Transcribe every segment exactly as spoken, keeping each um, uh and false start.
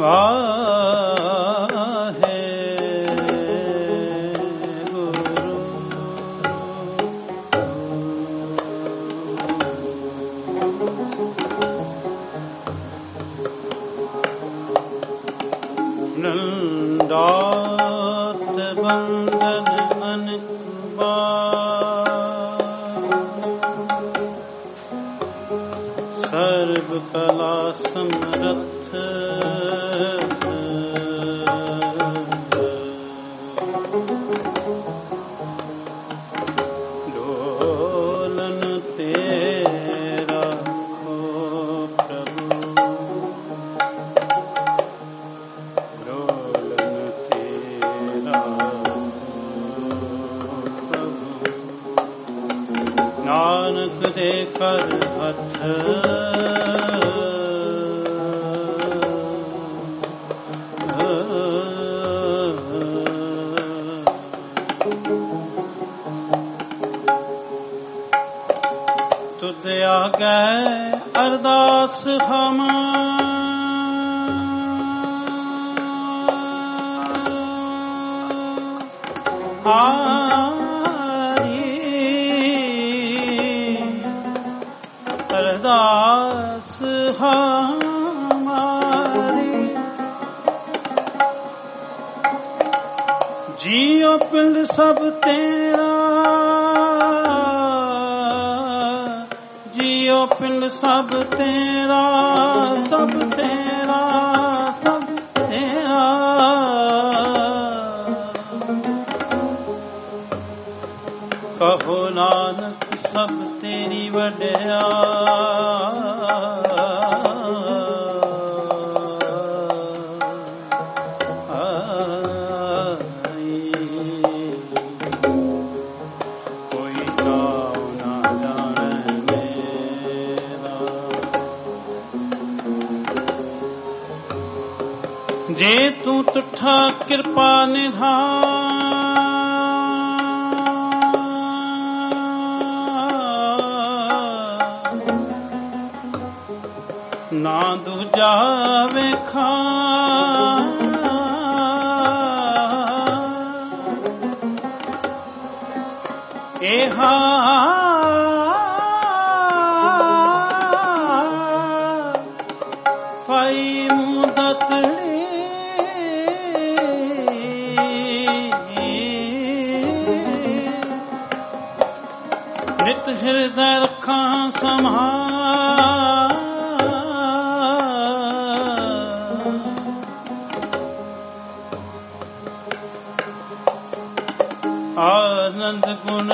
वाहे गुरु। नंदात बंदन अनेक सर्व कला समरथ डोलन तेरा हो प्रभु, डोलन तेरा हो प्रभु। नानक दे कर हथ तुद आगे अरदास हम आरी, अरदास हमारी। जियो पिंड सब तेरा, जियो पिंड सब तेरा, सब तेरा, सब तेरा। कहो नानक सब तेरी वड्याई। कोई नाम ना जाने मेरा, जे तू तुठा कृपा निधान। ना दूजा वेखा एहा पाई मुदतड़ी। नित हृदय रखा संभाल, आनंद गुण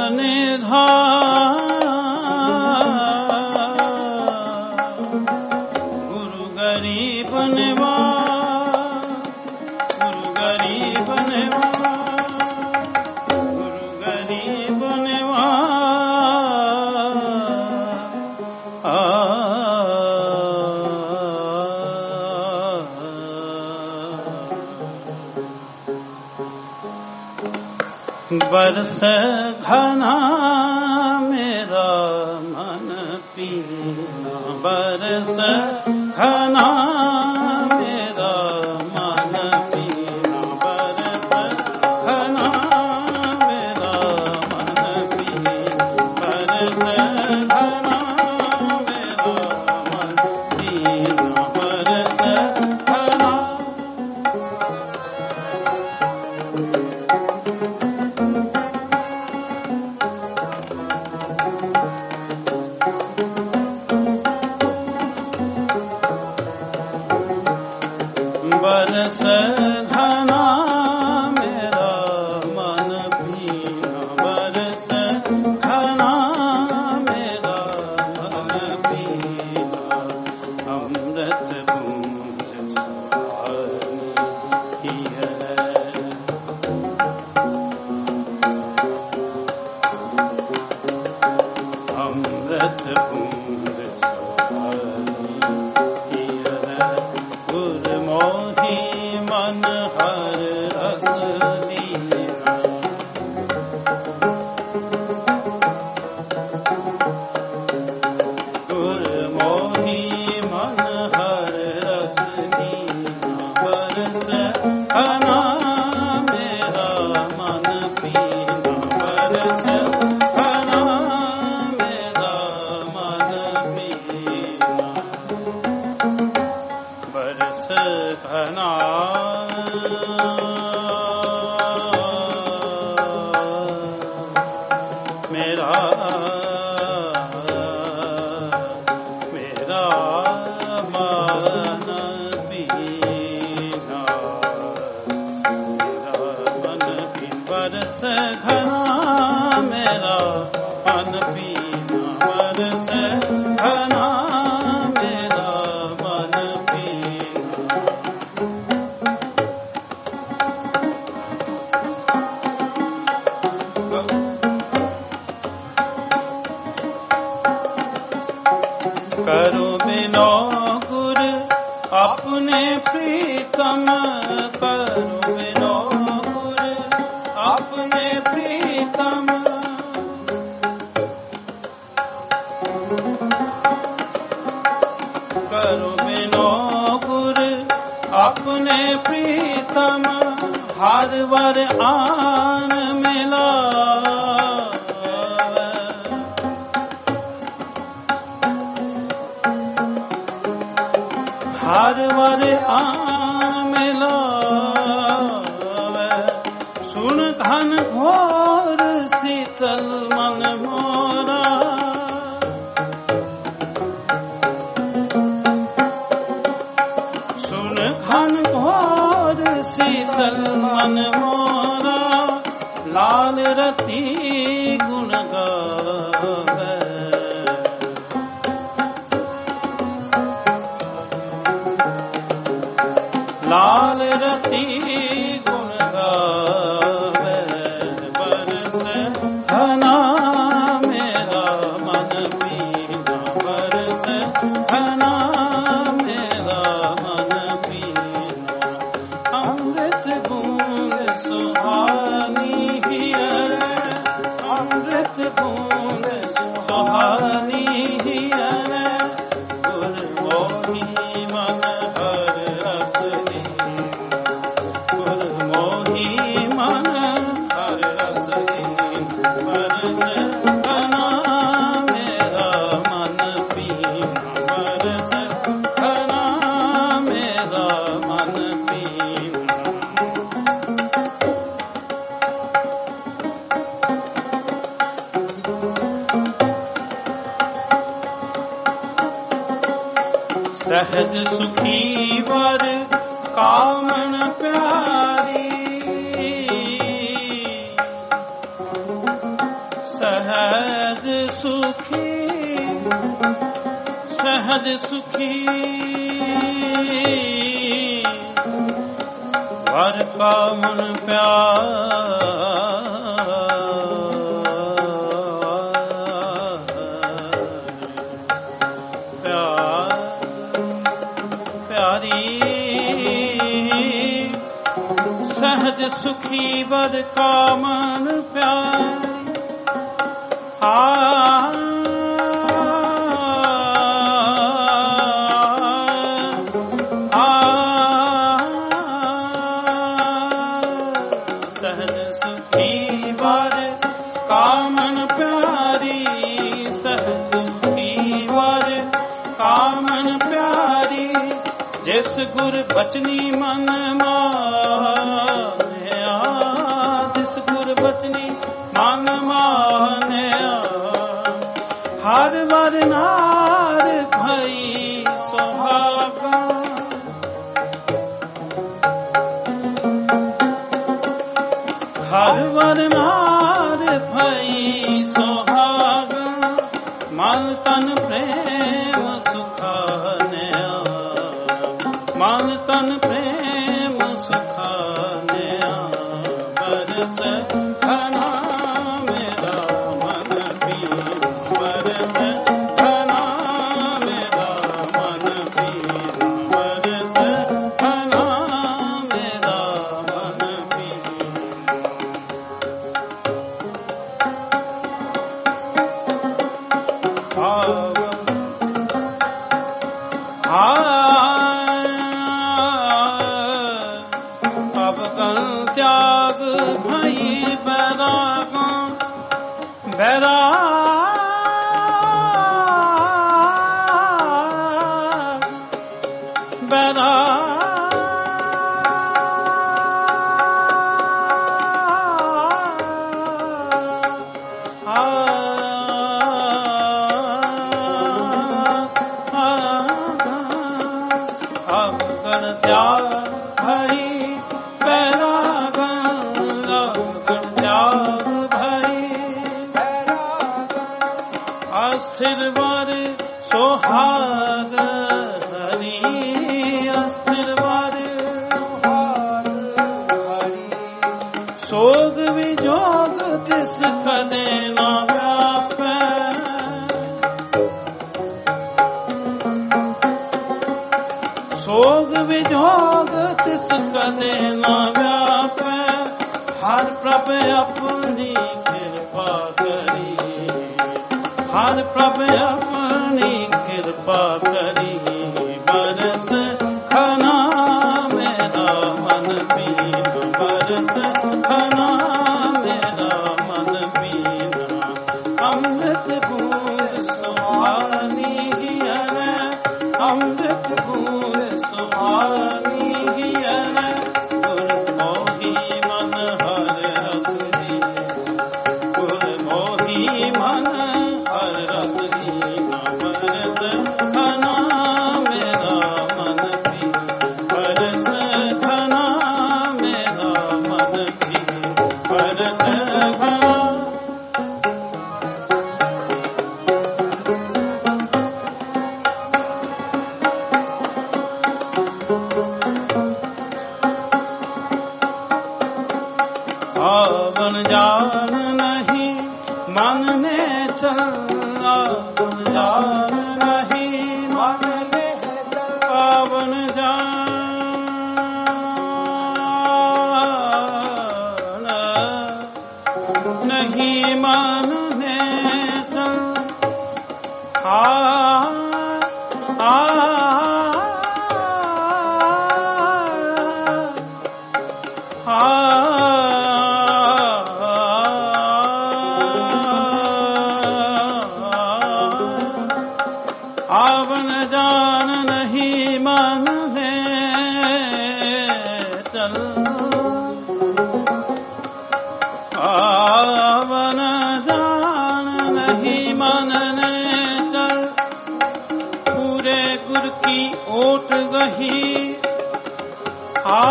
निधान। गुरु गरीब निवास, गुरु गरीब निवास, गुरु गरीब निवास। आ बरस घना मेरा मन पीना, बरस घना मेरा मन पीना, बरस घना मेरा मन पीना, बरस घना मेरा मन पीना, बरस घना। बरस घना मेरा मन पीना, बरस घना मेरा मन पीना। अमृत बूंद सुहानी है, अमृत बूंद सुहानी है। गुर मोही मन घना मेरा मेरा मन पीना मेरा मन पी बरस घना मेरा मन पीना बरस घना मेरा मन पीना करो बिनो गुर अपने प्रीतम करो बिनो गुर अपने प्रीतम करो बिनो गुर अपने प्रीतम हर वर आन मिला हर वर आन मिला सुन घन घोर शीतल मन मोरा सुन घन घोर शीतल मन मोरा लाल रति गुण गावे लाल रति गुण गावे बरस घना मेरा मन पीना बरस घना मेरा मन पीना अमृत बूंद सुहानी हिया अमृत बूंद सुहानी हिया गुर मोही मन हर रस गुर मोही मन हर रस बरस घना मेरा मन पीना बरस घना मेरा मन पीना सहज सुखी वर कामन प्यारी सहज सुखी सहज सुखी वर कामन प्यारी सहज सुखी वर कामन प्यारी आ आ सहज सुखी वर कामन प्यारी सहज सुखी वर कामन प्यारी जिस गुर बचनी मन मानया जिस गुर बचनी मन मानया हर वर नार भई सुहागा हर वर नार भई सुहागा मन तन प्रेम सुखानया मन तन प्रेम सुखानया बरस घना मेरा मन पीना बरस घना मेरा मन पीना बरस घना मेरा मन पीना अब कल त्याग भई बैराग बैराग बैराग अब गण त्याग भई बैरागन, अब गण त्याग भई अस्थिर वर सोहाग हरि, अस्थिर वर सोग विजोग तिस कदे न व्यापै, सोग विजोग तिस कदे न व्यापै, हर प्रभ अपनी कृपा करी, हर प्रभ अपनी कृपा करी, बरस खना मेरा मन पीना, बरस खना मेरा मन पीना, अमृत बूंद सुहानी हियरै, अमृत बूंद सुहानी हियरै, गुर मोही मन हर रस लीन, गुर मोही मन हर रस लीन, बरस खना मेरा मन पीना, बरस खना मेरा मन पीना, बरस खना। आवन जान नहीं मन ने चला, जान नहीं मन ने चला, आवन जान नहीं मन ने चला, आ आ आवन जान नहीं मन है चल, आवन जान नहीं मन ने चल, पूरे गुर की ओट गही, आ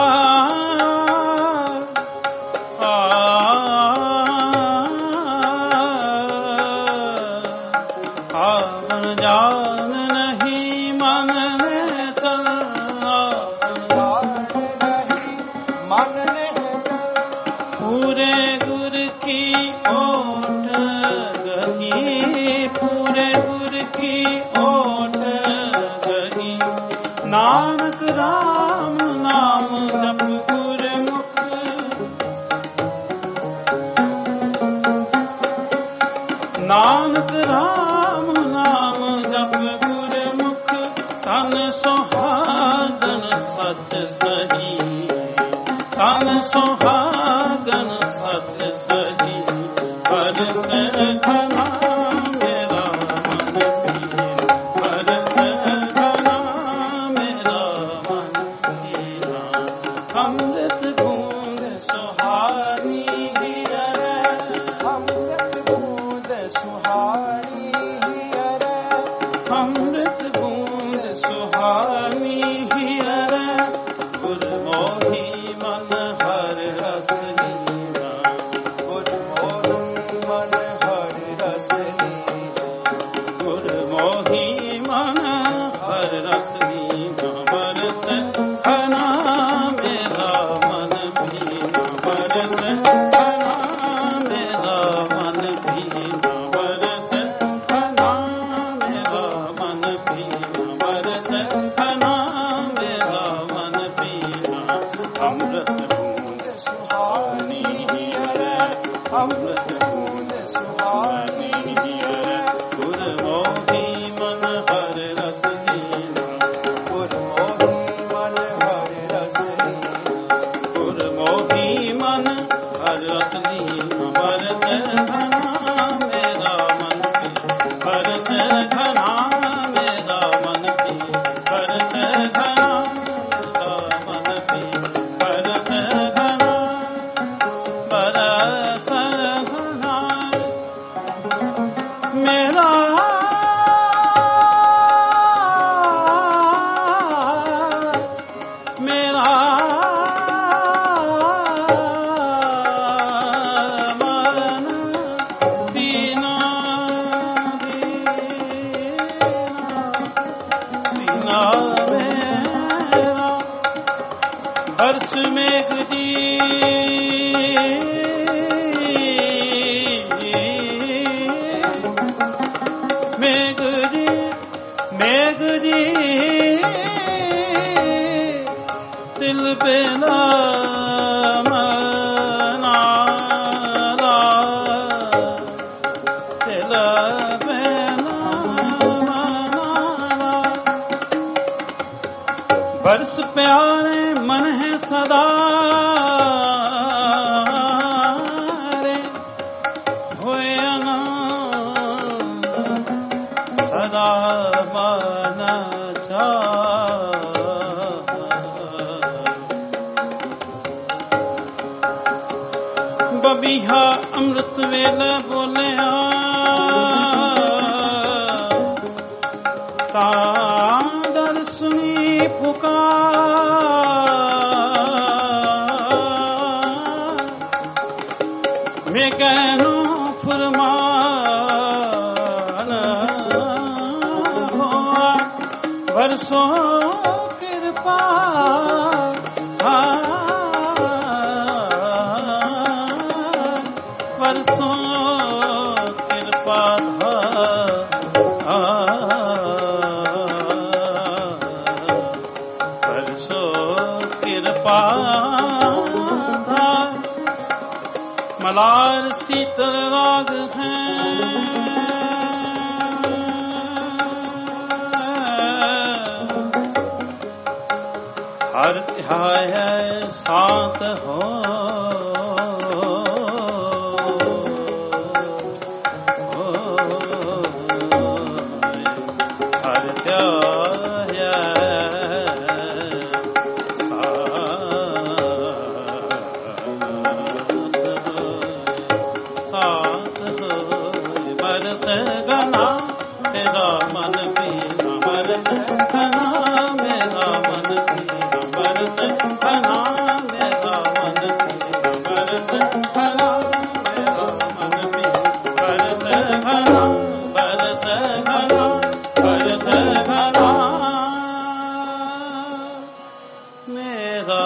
आवन जान नहीं मन ने चल, मन ने चल, पूरे गुर की ओट गही, पूरे गुर की ओट गही, नानक राम नाम जप गुरमुख, नानक राम नाम जप गुरमुख, तन सुहागन सच सही, तन सुहागन सच सही, बरस खना मेरा मन पीना, बरस खना मेरा मन पीना, अमृत बूंद सुहानी हियरै, अमृत बूंद सुहानी हियरै, अमृत बूंद सुहानी हियरै, गुर मोही मन हर रस लीना, गुर मोही मन हर रस लीना, गुर मोही मन हर रस लीना, बरस खना मेरा मन पीना, बरस खना मेरा मन पीना, बरस खना मेरा मन पीना, बरस खना मेरा मन पीना, अमृत बूंद सुहानी हियरै, अमृत बूंद सुहानी हियरै, गुर मोही मन हर रस लीना, गुर मोही मन हर रस लीना, गुर मोही मन हर रस लीना, बरस खना मेरा मन पीना, बरस खना मेरा मन पीना, बरस बरस मेघ जी मेघ जी मेघ जी दिल बेला बरस प्यारे मन है सदा रे होए आनंद सदा बना चा बबिहा अमृत वेला बोले ता सुनी पुकार मैं कहनो फरमान हुआ बरसों कृपा बरसों कृपा मलार शीतल राग हैं हर ध्याय शांत हो हर ध्याय बरस गना तेरा मन पीना बरस गना मेरा मन पीना बरस गना मेरा मन पीना बरस गना मेरा मन पीना बरस गना बरस गना बरस गना मेरा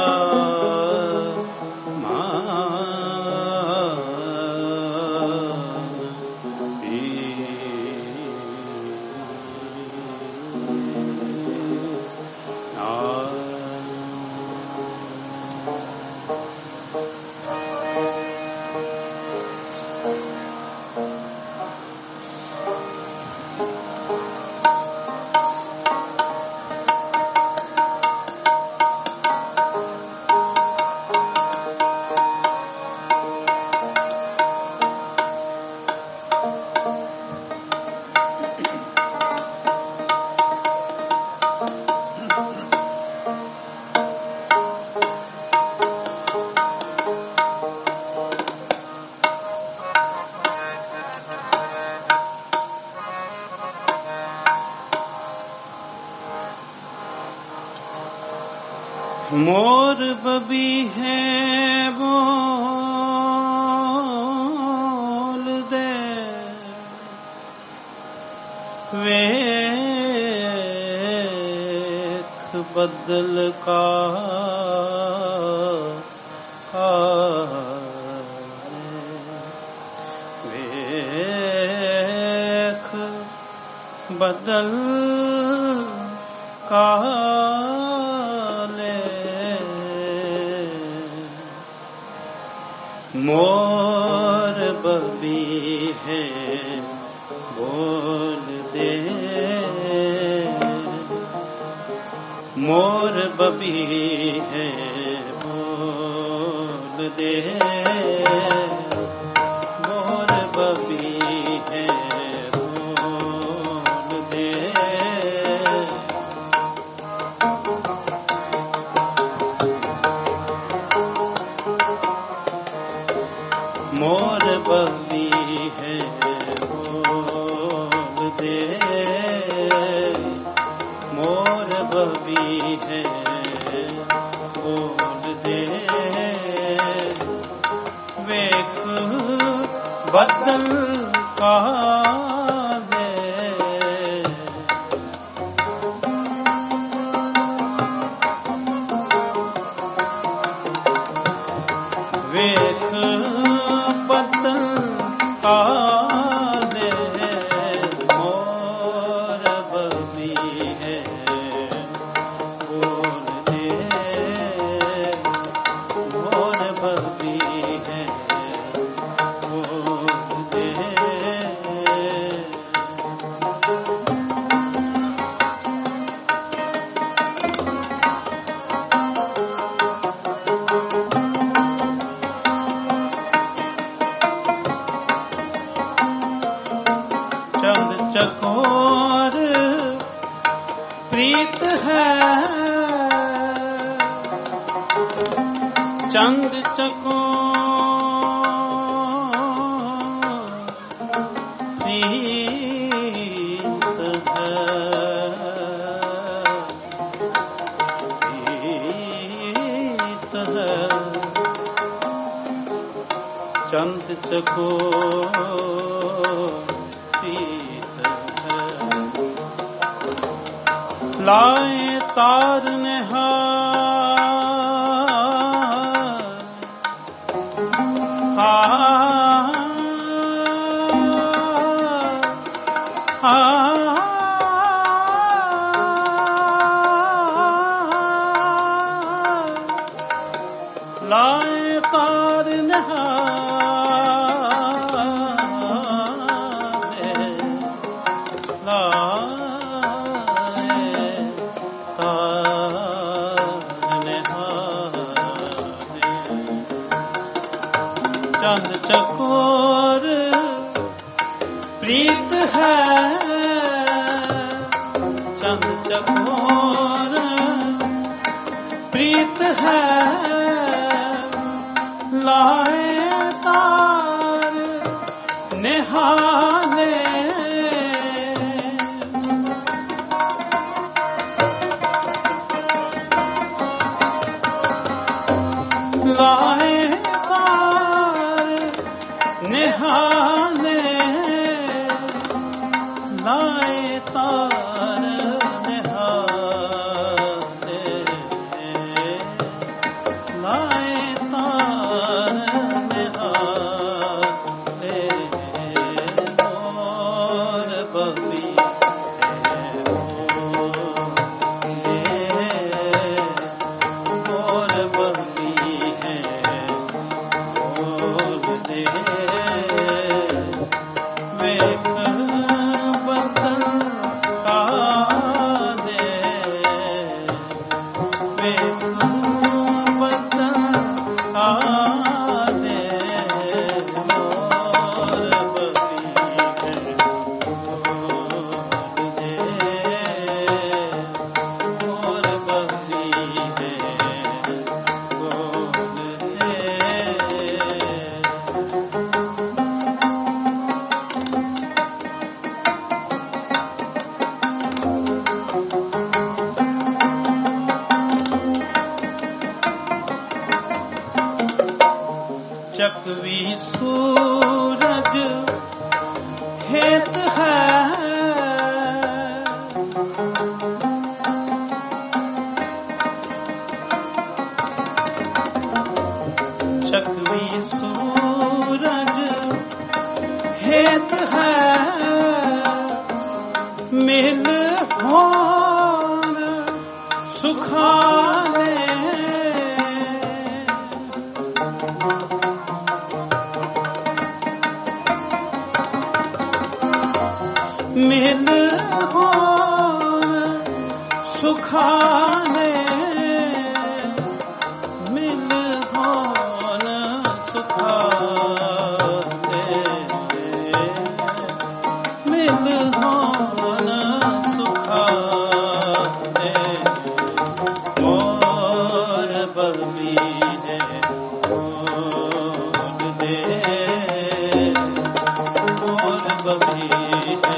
मोर बबी है बोल दे वेख बदल का वेख बदल का मोर बबी है बोल दे मोर बबी है बोल दे मोर बबी है बोल दे मोर बबी है बोल दे मोर बबी है बोल दे वेख बदल का दे चकोर प्रीत है, चंद चकोर प्रीत है, प्रीत है, चंद चकोर प्रीत है। लाए तार निहार, आ आ लाए तार निहार, लाए तार निहार, चंद चकोर प्रीत है, चंद चकोर प्रीत है, लाए तार निहाले, लाए तार निहाले, लाए तार निहाले, लाए तार निहाले, मोर बबी मोर बबी है, मोर दे वेख बदन का दे, वेख बदन का दे, मोर बबी है, मोर दे, मोर बबी है, मोर दे। चकवी सूरज हेत है, चकवी सूरज हेत है, मिल होन सुखाले, मिल होन सुखाले, मिल होन सुखाले, मिल होन सुखाले, मोर बबी है, मोर दे, मोर बबी है,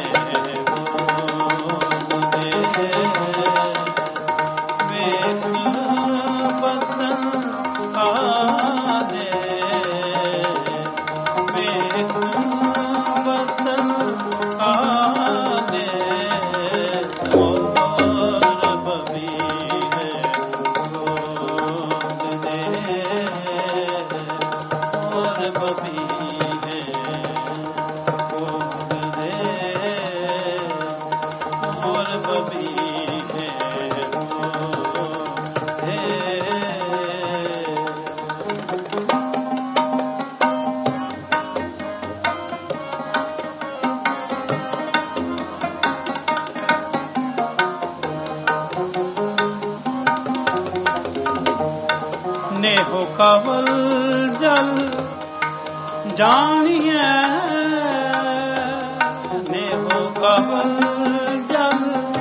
नेहो कवल जल जानिए, नेहो ਕਵਲ ਜਗ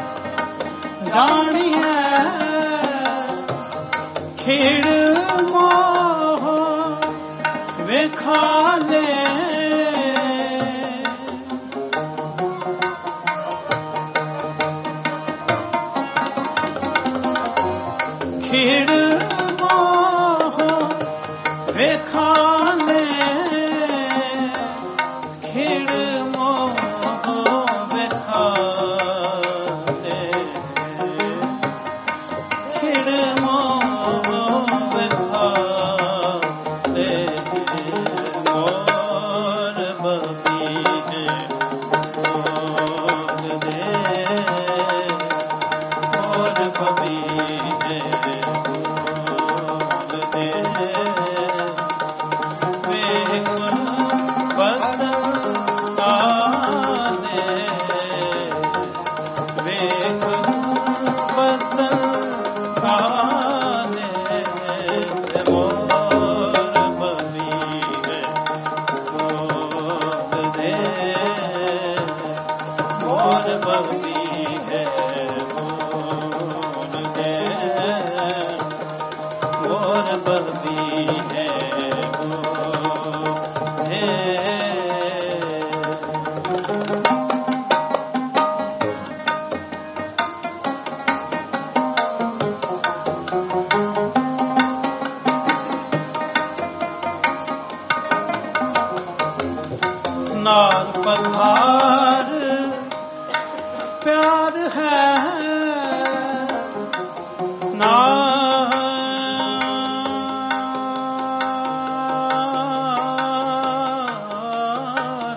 ਜਾਣੀਐ ਖੇੜ ਮੋਹ ਵੇਖਾਲੇ ਖੇੜ ਮੋਹ ਵੇਖਾਲੇ ਖੇੜ ਮੋਹ ਵੇਖਾਲੇ ਖੇੜ ਮੋਹ ਵੇਖਾਲੇ ਮੋਰ ਬਬੀ ਹੈ ਮੋਰ ਦੇ ਮੋਰ ਬਬੀ ਹੈ ਨਾਲ ਪਧਾਰ ਪਿਆਰ ਹੈ ਨਾਰ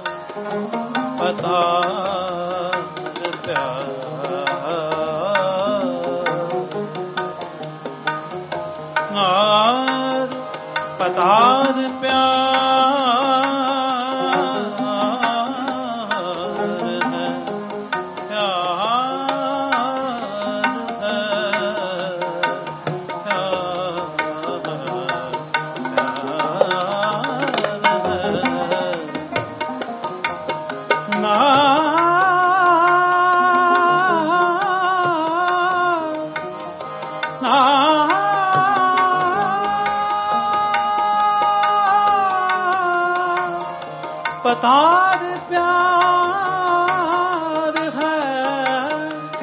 ਪਧਾਰ ਪਿਆਰ ਨਾਰ ਪਧਾਰ ਪਿਆਰ ਪਤਾਰ ਪਿਆਰ ਹੈ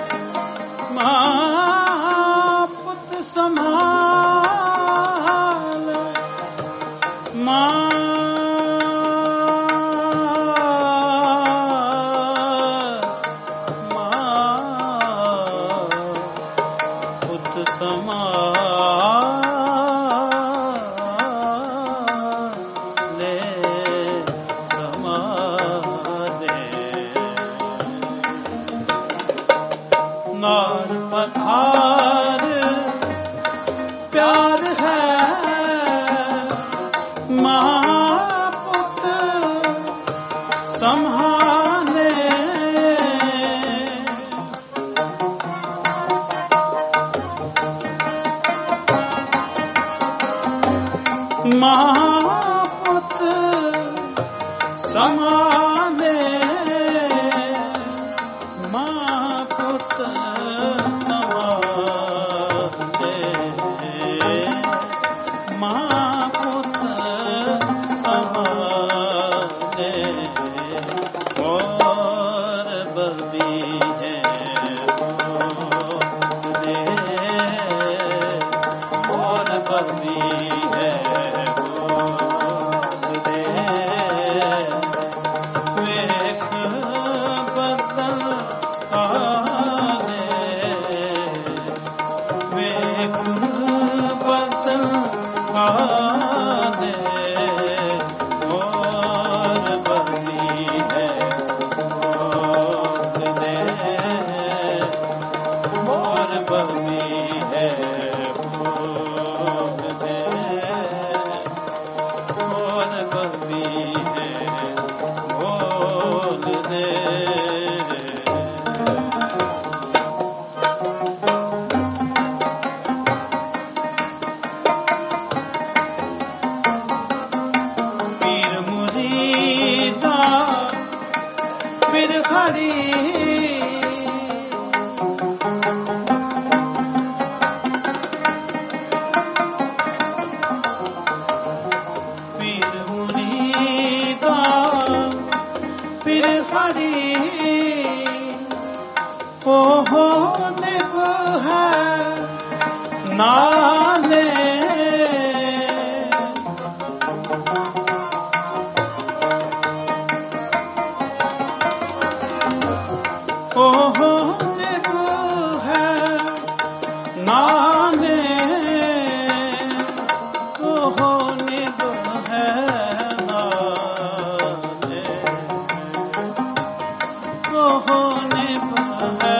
ਮਾਂ ਪੁੱਤ ਸੰਭਾਲ ਮਾਂ ਮਾਂ ਪੁੱਤ ਸੰਭਾਲ ਨਾਰ ਪਧਾਰ ਪਿਆਰ ਹੈ ਮਾਂ ਪੁੱਤ ਸੰਭਾਲੇ ਮਾਂ ਪੁੱਤ ਸੰਭਾਲੇ ਮਾਂ ਪੁੱਤ ਮਾਂ ਪੁੱਤ ਸੰਭਾਲੇ ਮੋਰ ਬਬੀ ਹੈ ਮੋਰ ਬਬੀ ਹੈ ਵੇਖ ਬਦਲ ਆਲੇ ਵੇਖ ਬਦਲ ਆਲੇ ਮੋਰ ਬਬੀ ਹੈ ਮੋਰ ਦੇ ਮੋਰ ਬਬੀ ਹੈ ਮੋਰ ਦੇ ਮੋਰ ਬਬੀ ਹੈ ਮੋਰ ਦੇ नाले ओहो निभ है नाले ओहो निभ है नाले ओहो निभ है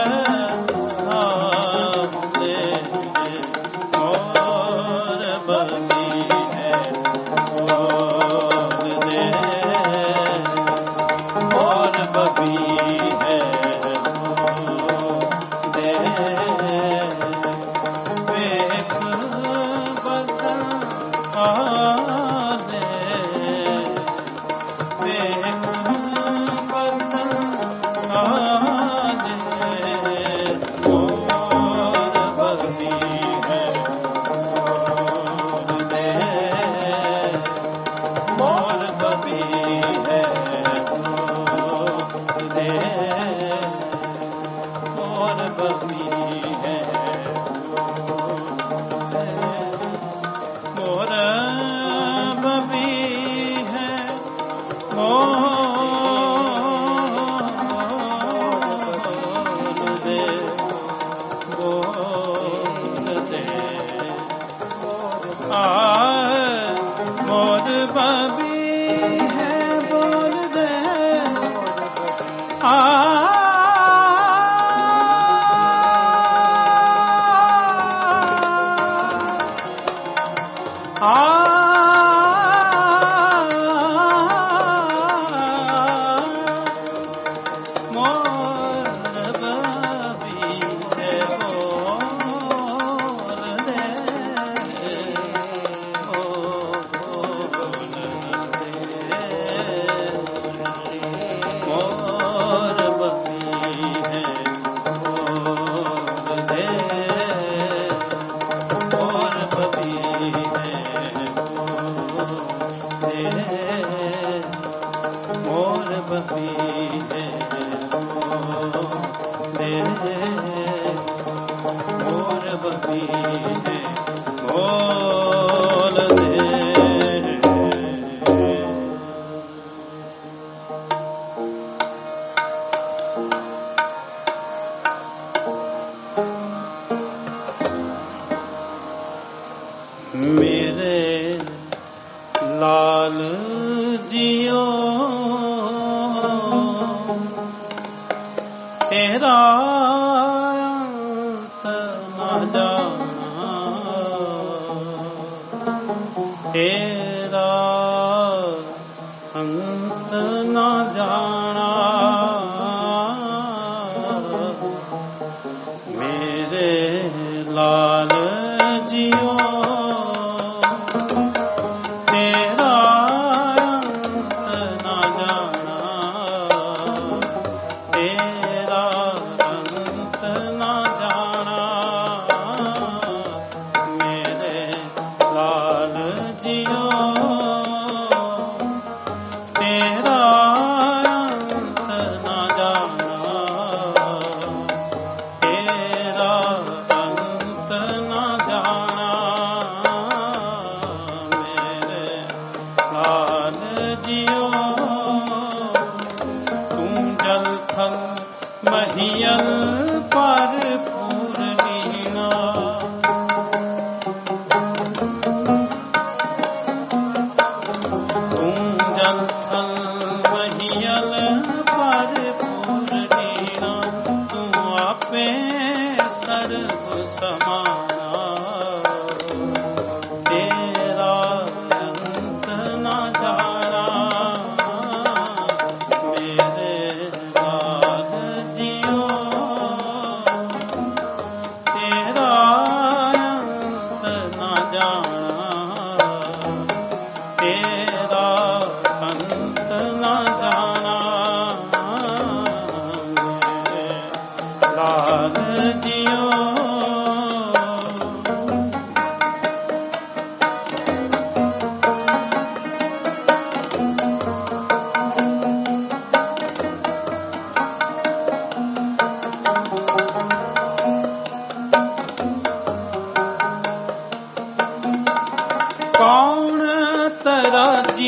जाना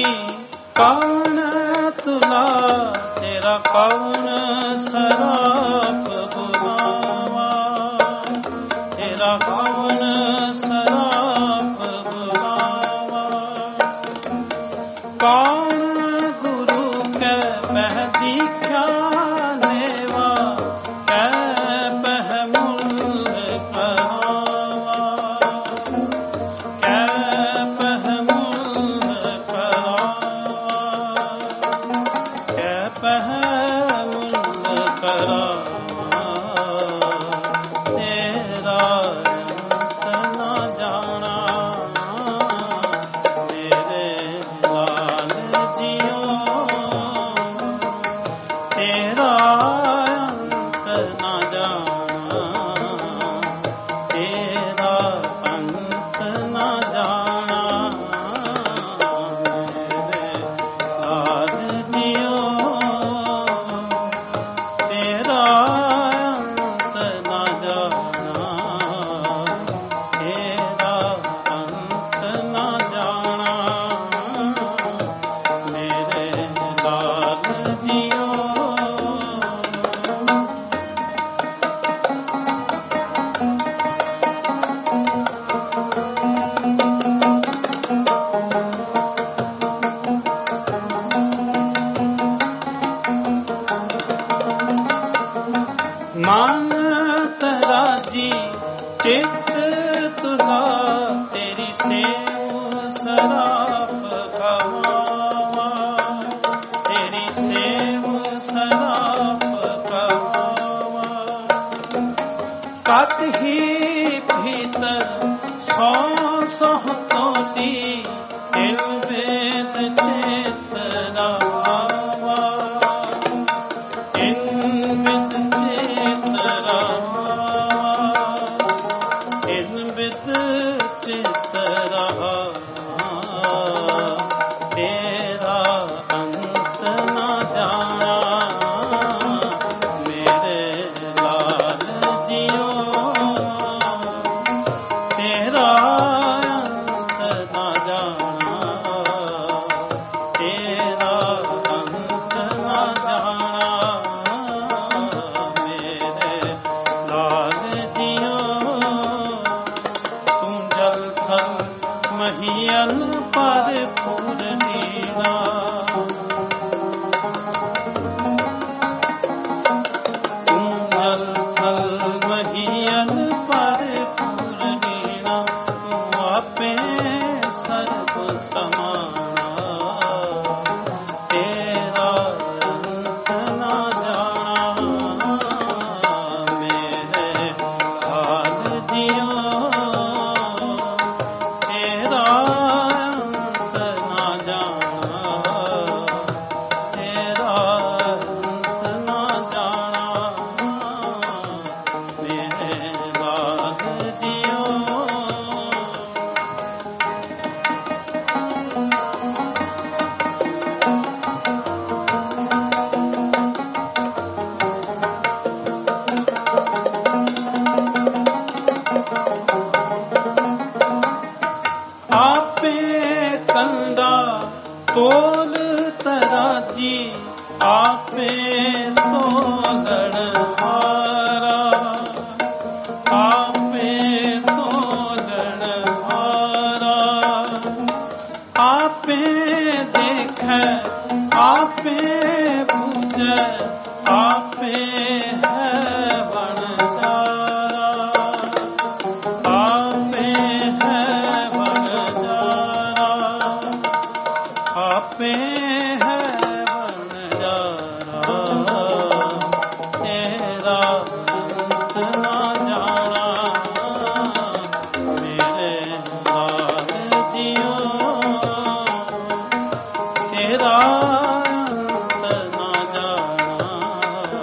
कौन तुला तेरा कौन सराप बुलावा, तेरा कौन सराप बुलावा। कौन गुरु के बह दीक्षा लेवा, कै बह मुल करावा, कै बह मुल करावा, कै बह मुल करावा। तेरा अंत न जाना मेरे लाल जियो, तेरा अंत न जाना, तेरा अंत न जाना मेरे लाल जियो, तेरा अंत न जाना, तेरा अंत न जाना मेरे लाल जियो। मन तेरा जी चित तुला, तेरी सेव सराप गवावा, तेरी सेव सराप गवावा। कत ही भीतर सौ सह तोली, इन वेद चेत रहावा, इन विद चेत रहावा, इन विद चेत रहावा। तेरा अंत न जाना मेरे लाल जियो, तेरा अंत न जाना, तेरा अंत न जाना मेरे लाल जियो। तू जल थल महियल पर पूर्णिना, तू जल थल महियल पर पूर्णिना। तू आपे सर्व समाना, तेरा अंत न जाना मेरे लाल जियो, तेरा अंत न जाना, तेरा अंत न जाना मेरे लाल जियो। आपे कंडा तोल तराजी, आपे तोलण हारा, आपे तोलण हारा। आपे देखे आपे पूजे, आपे है बनजारा, आपे है बनजारा, आपे है बनजारा। तेरा अंत न जाना मेरे लाल जियो, तेरा अंत न जाना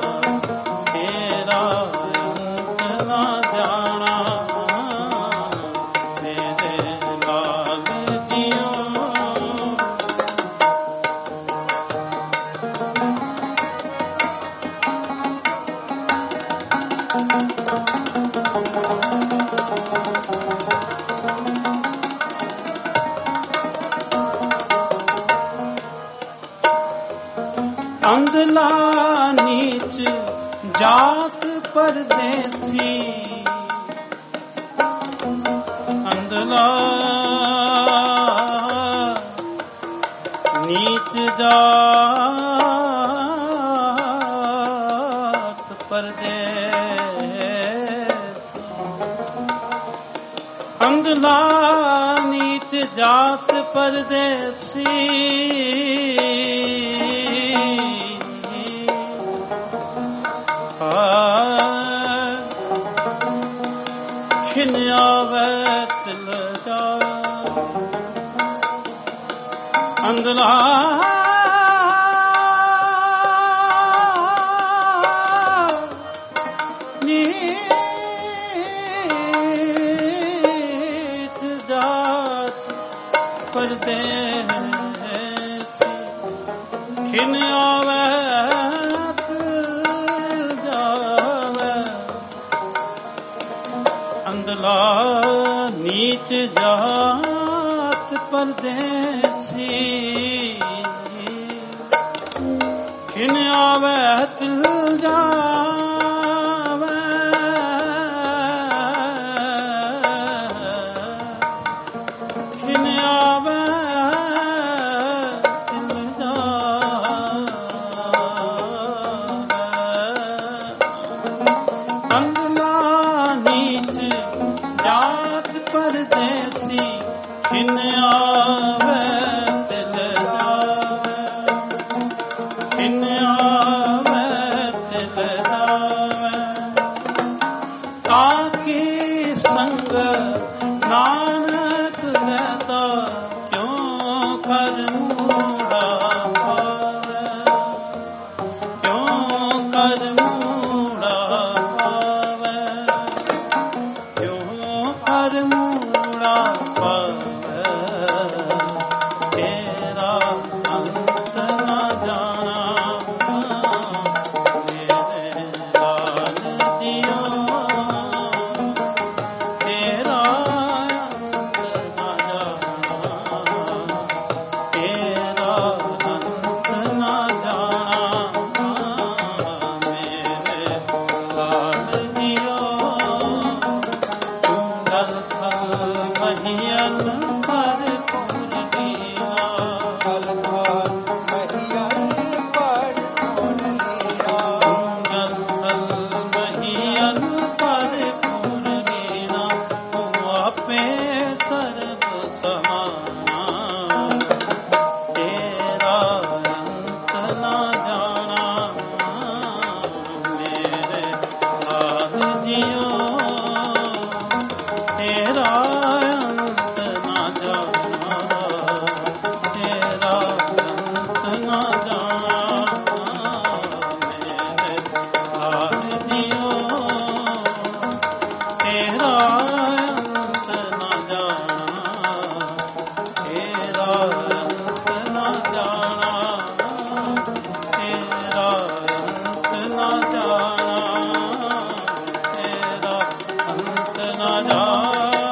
ਅੰਧਲਾ ਨੀਚ ਜਾਤ ਪਰਦੇਸੀ, ਅੰਧਲਾ ਨੀਚ ਜਾਤ ਪਰਦੇਸੀ, ਅੰਧਲਾ ਨੀਚ ਜਾਤ ਪਰਦੇਸੀ, ਖਿਨ ਆਵੇ ਤਿਲ ਜਾ, ਅੰਧਲਾ ਨੀਚ ਜਾਤ ਪਰਦੇਸੀ, ਖਿਨ ਆਵੇ ਤਿਲ ਜਾਵੇ, ਅੰਧਲਾ ਨੀਚ ਜਾਤ ਪਰਦੇਸੀ, ਖਿਨ ਆਵੇ ਤਿਲ ਜਾਵੇ, ਖਿਨ ਆਵੇ ਤਿਲ ਜਾਵੇ, ਅੰਧਲਾ ਨੀਚ ਜਾਤ ਪਰਦੇਸੀ, ਖਿਨ ਆਵੇ ਤਿਲ ਜਾਵੇ, ਖਿਨ ਆਵੇ ਤਿਲ ਜਾਵੇ, ਕਾਕੀ ਸੰਗ ਨਾਨਕ ਲੈਤਾ, ਕਿਉਂ ਕਰ ਮੂੜਾ ਪਾਵੇ, ਕਿਉਂ ਕਰ ਮੂੜਾ ਪਾਵੇ, ਕਿਉਂ ਕਰ ਮੂੜਾ ਪਾਵੇ, ਤੇਰਾ ਅੰਤ ਨਾ ਜਾਣਾ ਮੇਰੇ ਲਾਲ ਜੀਓ, ਤੇਰਾ ਅੰਤ ਨਾ ਜਾਣਾ, ਤੇਰਾ ਅੰਤ ਨਾ ਜਾਣਾ ਮੇਰੇ ਲਾਲ ਜੀਓ, ਤੂੰ ਦਲ ਥਲ ਮਹੀਅਨ ਭਰਪੂਰ ਦੀਆ, ਦਲ ਥਲ ਮਹੀਅਨ ਭਰਪੂਰ ਦੀਆ, ਦਲ ਥਲ ਮਹੀਅਨ ਭਰਪੂਰ ਦੀਨਾ, ਤੂੰ ਆਪੇ ਸਰਬ ਸਮਾਨਾ, ਤੇਰਾ ਅੰਤ ਨਾ ਜਾਣਾ ਮੇਰੇ ਲਾਲ ਜੀਓ, ਤੇਰਾ ਅੰਤ ਨਾ ਜਾਣਾ, ਤੇਰਾ ਅੰਤ ਨਾ ਜਾਣਾ ਮੇਰੇ ਲਾਲ ਜੀਓ, ਤੇਰਾ ਅੰਤ ਨਾ ਜਾਣਾ, ਤੇਰਾ ਅੰਤ ਨਾ ਜਾਣਾ, ਤੇਰਾ ਅੰਤ ਨਾ ਜਾਣਾ, ਤੇਰਾ ਅੰਤ ਨਾ ਜਾਣਾ।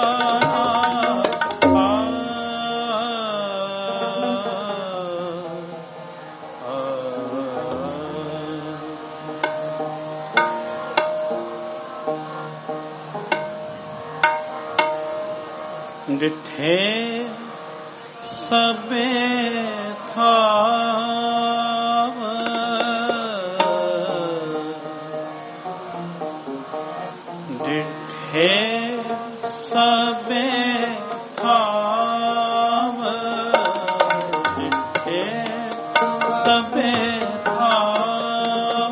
ਡਿਠੇ ਸਭੇ ਥਾਵ, ਡਿਠੇ ਸਭੇ ਥਾਵ, ਡਿਠੇ ਸਭੇ ਥਾਵ,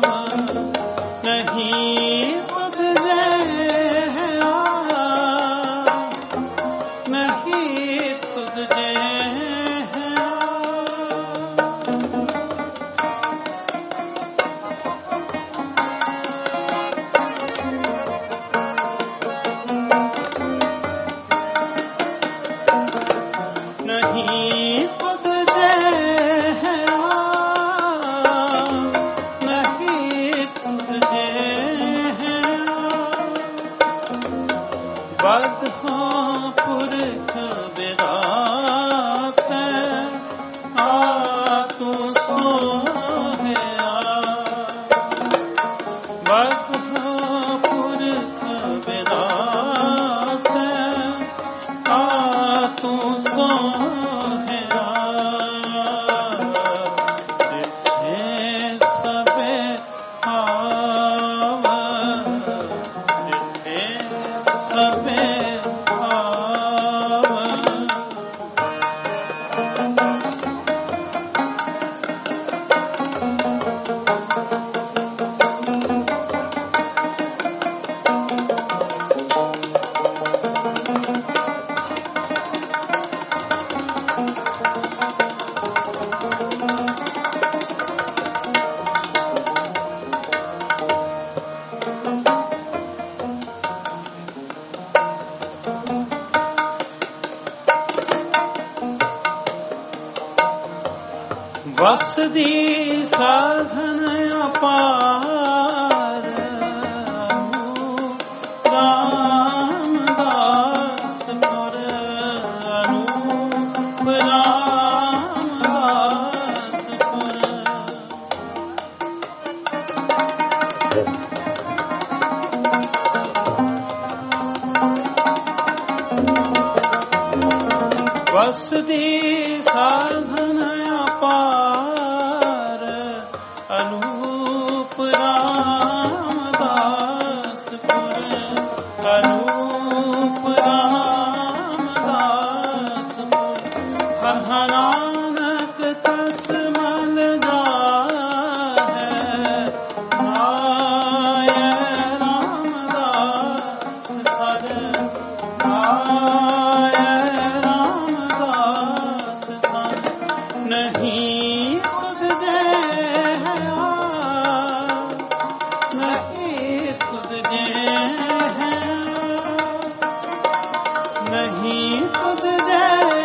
ਨਹੀਂ ਬਦਲੇ ਹੈ ਨਹੀਂ ਤੁਧ ਜੇ ਹੈ, ਨਹੀਂ ਤੁਧ ਜੇ ਹੈ, ਨਹੀਂ ਤੁਧ ਜੇ ਹੈ, ਬਦ ਹੋ ਪੁਰਖ ਵਿਰਾਤ, ਆ ਤੂੰ ਸੋਹਿਆ ਤੂੰ ਸੋਹਿਆ ਵਸਦੀ ਸਾਧਨ ਅਪਾਰ ਰਾਮਦਾਸ ਪੁਰ ਅਨੂਪ ਰਾਮਦਾਸ ਪੁਰ ਵਸਦੀ ਸਾਧਨ ਅਪਾਰ ਅਨੂਪ ਰਾਮਦਾਸ ਪੁਰ ਅਨੂਪ ਰਾਮਦਾਸ ਪੁਰ ਹਰ ਹਰ ਨਾਨਕ ਤਸ ਮਲ ਜਾਹੈ ਮਾਇ ਰਾਮਦਾਸ ਸਰ ਮਾਇ ਰਾਮਦਾਸ ਸਰ ਨਹੀਂ ਤੁਧ ਜੇ ਨਹੀਂ ਤੁਧ ਜੇ ਨਹੀਂ ਤੁਧ ਜੇ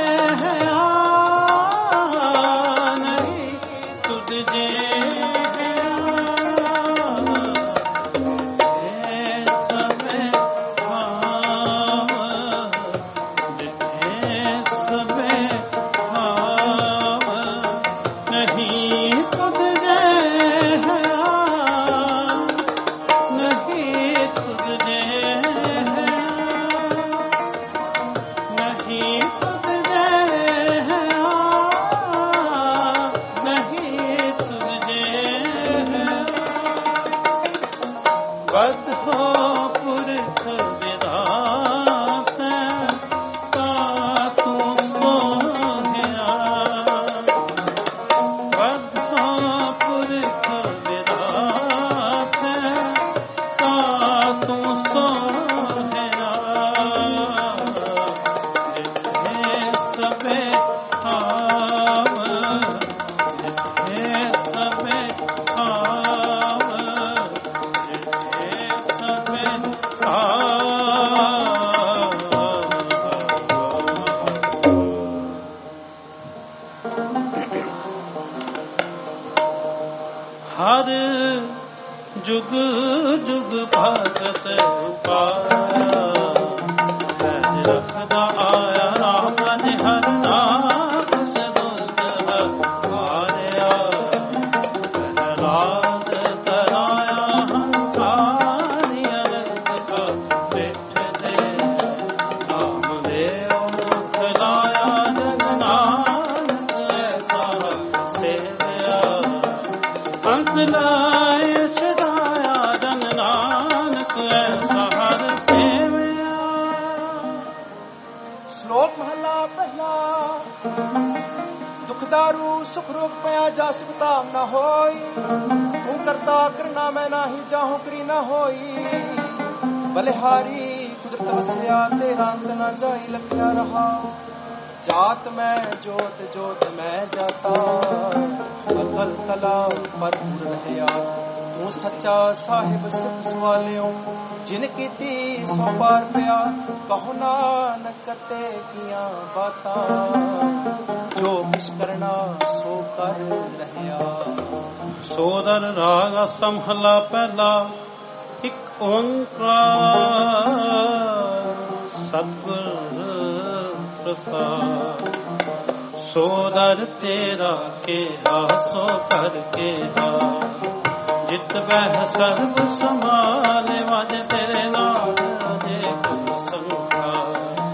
ਨਹੀਂ ਤੁਧ ਜੇ ਸਭੇ ਭਾਵ ਦਿੱਤੇ ਸਭੇ ਭਾਵ ਨਹੀਂ ਤੁਧ ਜੇ ਨਹੀਂ ਤੁਧ ਜੇ ਨਹੀਂ ਤੁਧ ਜੇ ਨਹੀਂ ਤੁਧ ਜੇ ਵਦ ਹੋ ਪੁਰਖ ਵਿਦਾਤੈ ਤਾ ਤੂੰ ਸੋਹਿਆ ਵਦ ਹੋ ਪੁਰਖ ਵਿਦਾਤੈ ਤਾ ਤੂੰ ਸੋਹਿਆ ਦਿੱਤੇ ਸਭੇ ਭਾਵ ਦਿੱਤੇ ਸਭੇ ਭਾਵ ਦਿੱਤੇ ਸਭੇ ਹਰ ਜੁਗ ਜੁਗ ਭਗਤ ਪਾਇਆ ਪੈਜ ਰੱਖਦਾ ਆਇਆ ਰਾਮ ਨੇ ਹਰ ਨਾਮ ਸਦੋਸਤ ਹਰ ਮਾਰਿਆ ਪਹਿਲਾਦ ਤਰਾਇਆ ਹੰਕਾਰੀ ਅਨੰਦ ਕਾ ਪਿੱਠ ਦੇ ਨਾਮ ਦੇਵ ਮੁਖ ਲਾਇਆ ਜਨ ਨਾਨਕ ਐਸਾ ਸੇਵਿਆ ਅੰਤ ਲਾਇ ਛਡਾਇਆ ਜਨ ਨਾਨਕ ਐਸਾ ਹਰ ਸੇਵਿਆ। ਸ਼ਲੋਕ ਮਹਲਾ ਪਹਿਲਾ। ਦੁਖਦਾਰੂ ਸੁਖ ਰੋਗ ਪਿਆ ਜਾ ਸੁਖਤਾਮ ਨਾ ਹੋਈ, ਤੂੰ ਕਰਤਾ ਕਰਨਾ ਮੈਂ ਨਾਹੀ ਜਾਹੂ ਕਰੀ ਨਾ ਹੋਈ। ਬਲਿਹਾਰੀ ਕੁਦਰਤ ਵਸਿਆ ਤੇਰਾ ਅੰਤ ਨਾ ਜਾਈ ਲਖਿਆ ਰਹਾ। ਜਾਤ ਮੈਂ ਜੋਤ ਜੋਤ ਮੈਂ ਜਾਤਾ, ਅਕਲ ਕਲਾ ਭਰਪੂਰ ਰਹਿਆ। ਤੂੰ ਸੱਚਾ ਸਾਹਿਬ ਸੁਖ ਸਵਾਲਿਓ, ਜਿਨ ਕੀਤੀ ਸੋ ਪਾਰ ਪਿਆ। ਕਹੋ ਨਾਨਕ ਕਰਤੇ ਕੀਆਂ ਬਾਤਾਂ, ਜੋ ਕਿਛ ਕਰਨਾ ਸੋ ਕਰ ਰਹਿਆ। ਸੋਦਰ ਰਾਗ ਸਮਹਲਾ ਪਹਿਲਾ। ਇੱਕ ਓੰਕਾਰ ਸਤਿਗੁਰ ਪ੍ਰਸਾਦ। ਸੋਦਰ ਤੇਰਾ ਕੇਹਾ ਸੋ ਕਰ ਕੇਹਾ, ਜਿਤ ਬਹਿ ਸਰਬ ਸਮਾਲੇ ਵਜ ਤੇਰੇ ਨਾਮ ਜੇ ਕੁਲ ਸੰਖਾ।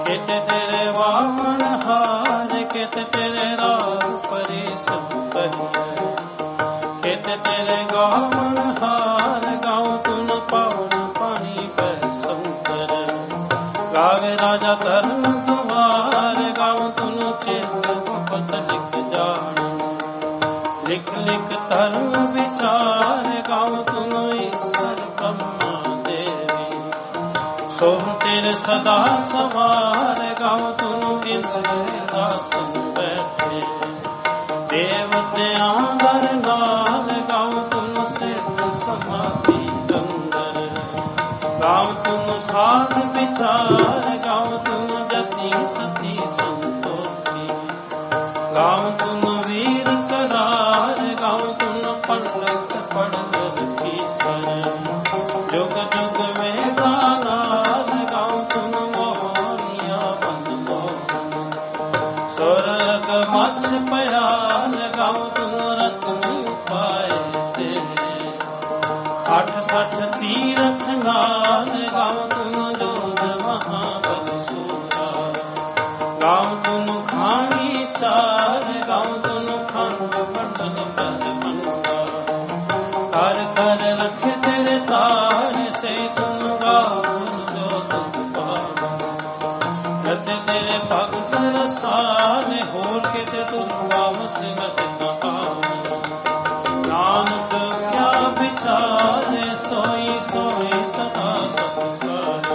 ਕਿਤੇ ਤੇਰੇ ਵਾਮਨ ਹਾਰ, ਕਿਤੇ ਤੇਰੇ ਰਾਗ ਪਰੇ ਸਭ ਕਹੀਏ। ਕਿਤੇ ਤੇਰੇ ਗਾਵਨ ਹਾਰ, ਗਾਉ ਤੁਨ ਪਾਵਨ ਪਾਣੀ ਪੈ ਸੰਤਰ। ਗਾਵੇ ਰਾਜਾ ਧਰਮ ਤੁਮਾਰ, ਗਾਉ ਤੁਨ ਚਿਤ ਗੁਪਤ ਲਿਖ ਜਾਣ। ਲਿਖ ਲਿਖ ਧਰਮ ਵਿਚਾਰ, ਗਾਉ ਤੁਨ ਈਸ਼ਰ ਬ੍ਰਹਮਾ ਦੇਵੀ। ਸੋਹ ਤੇਰੇ ਸਦਾ ਸਵਾਰ, ਗਾਉ ਤੁਨ ਇੰਦਰ ਆਸਨ ਬੈਠੇ। ਦੇਵਤਿਆਂ ਦਰ ਨਾਲ, ਗਾਉ ਤੁਨ ਸਿੱਧ ਸਮਾਧੀ ਅੰਦਰ। ਗਾਉ ਤੁਨ ਸਾਧ ਵਿਚਾਰ, ਗਾਉ ਤੁਨ ਜਤੀ ਸਤੀ ਸੰਤੋਖੀ। ਗਾਉ ਤੁਨ ਵੀਰ ਕਰਾਰ, ਗਾਉ ਤੁਨ ਪੰਡਤ ਪੜ੍ਹਨ ਕੀਸਰ। ਜੁਗ ਜੁਗ ਵੇਦਾਂ ਨਾਲ, ਗਾਉ ਤੁਨ ਮੋਹਨੀਆਂ ਬਨ ਮੋਹਨ। ਸੁਰਗ ਮੱਛ ਪਿਆਰ, ਗਾਉ ਤੁਨ ਰਤਨ ਪਾਏ ਤੇਰੇ। ਅੱਠ ਸੱਠ ਤੀਰਥ ਨਾਲ, ਗਾਉ ਤੁਨ ਜੋਧ ਮਹਾਬਲ ਸੂਰਾ। ਗਾਉ ਤੁਨ ਖਾਣੀ ਚਾਰ, ਗਾਉ ਤੁਨ ਖੰਡ ਮੰਡਲ ਪਰ ਮੰਗਾ। ਕਰ ਕਰ ਰਖ ਤੇਰੇ ਤਾਰ, ਸੇ ਤੁਨ ਗਾਵਨ ਜੋ ਤੁਨ ਪਾਵਨ। ਰਤ ਤੇਰੇ ਭਗਤ ਰਸਾਨ, ਹੋਰ ਕਿਤੇ ਤੁਨ ਗਾਵ ਸਿਮਤ ਨ ਪਾਵਨ। ਨਾਨਕ ਕਿਆ ਵਿਚਾਰ, ਸੋਈ ਸੋਈ ਸਦਾ ਸੰਸਾਰ।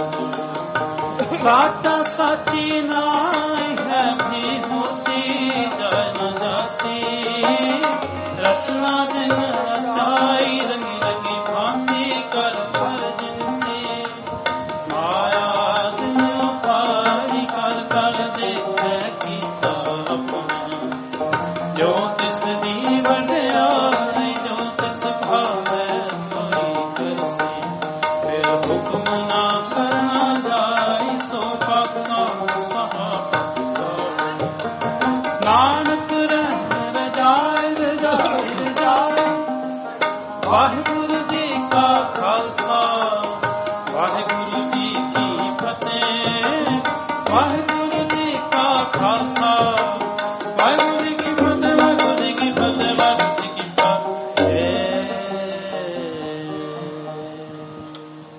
ਸਾਚਾ ਸਾਚੀ ਨਾਇ ਹੈ ਵੀ ਹੋਸੀ, ਜੈ ਨ ਜਾਸੀ। ਰਤਨਾ ਜਿਨ ਰਚਾਈ, ਰੰਗੀ ਰੰਗੀ ਭਾਂਤੀ ਕਰ ਕਰ ਜਿਨਸੀ। ਮਾਇਆ ਜਿਨ ਉਪਾਰੀ, ਕਰ ਕਰ ਦੇਖੈ ਕੀਤਾ ਆਪਣਾ। ਜੋ ਤਿਸ ਦੀ ਵਡਿਆਈ, ਜੋ ਤਿਸ ਭਾਵੈ ਸੋਈ ਕਰਸੀ। ਫਿਰ ਹੁਕਮ ਨਾ ਕਰਨਾ ਜਾਈ, ਸੋ ਪਗ ਸਾਹੁ ਸਹਾ ਪਗ ਸਾਹੁ। ਨਾਨਕ ਰਹਿ ਰਜਾਇ ਰਜਾਇ ਰਜਾਇ। ਵਾਹਿਗੁਰੂ ਜੀ ਕਾ ਖਾਲਸਾ, ਵਾਹਿਗੁਰੂ ਜੀ ਕੀ ਫਤਿਹ। ਵਾਹਿਗੁਰੂ ਜੀ ਕਾ ਖਾਲਸਾ,